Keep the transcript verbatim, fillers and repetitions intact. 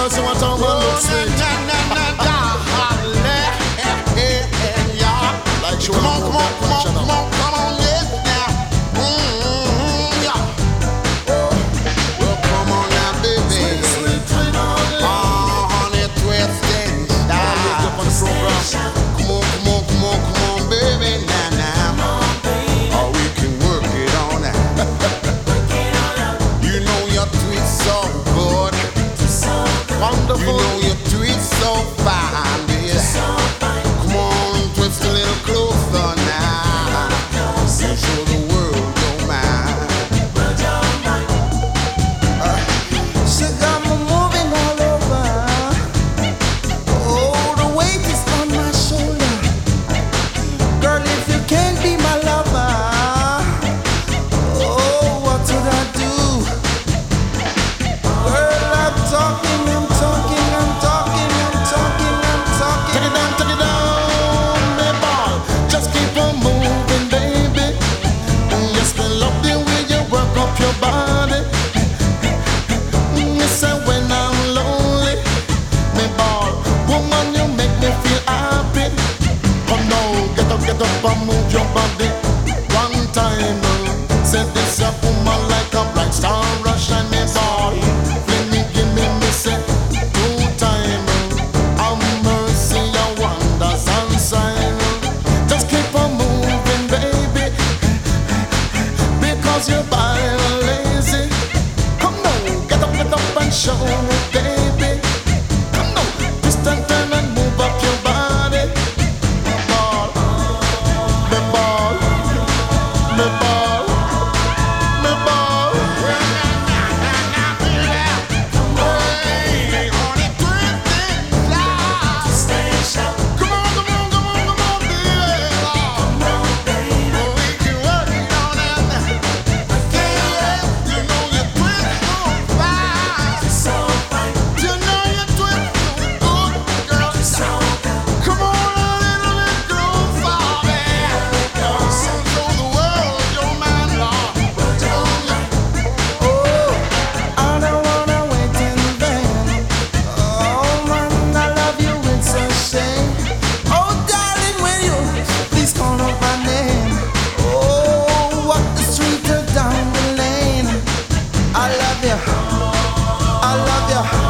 mercy, what a man looks sweet. Like Come on, come on, come on, come on, come on, yes now. Mm-hmm, yeah. Well, come on now, baby. Sweet, sweet, sweet, honey. Oh, honey, twist and style. Come on, come on, come on, come on, baby, now, now. Oh, we can work it on now. You know your twist so good. Wonderful. You know your twist so fine, baby. Come on, twist a little closer now. You show the world your mind. She got me moving all over. Oh, the weight is on my shoulder. Girl, if you can't be my lover, oh, what should I do? Girl, I'm talking, I'm talking, I'm talking, I'm talking, I'm talking. Take it down, take it down, me ball. Just keep on moving, baby. Yes, me love the way you work up your body. Me say when I'm lonely, me ball. Woman, you make me feel happy. Come now, get up, get up and move your body. One time, uh, say this a woman like a bright star, rush and me ball. Fling me, give me, me say two time. uh, Have mercy, your wonders and sign. Just keep on moving, baby, because you're by lazy. Come now, get up, get up and show me, baby. Come now, twist and turn and move up your body. Me ball, me ball, me ball, me ball. Hey, honey, twist and style. Come on, come on, come on, come on, baby. Oh, we can work it on that. Yeah, you know you twist so fine. You know you twist so good, girl. Come on, a little bit groove for me. Show the world your man, Lord. Oh, I don't wanna wait in vain. Oh man, I love you, it's a shame. Oh darling, will you please call out my name? Oh, walk the street or down the lane. I love you, I love you.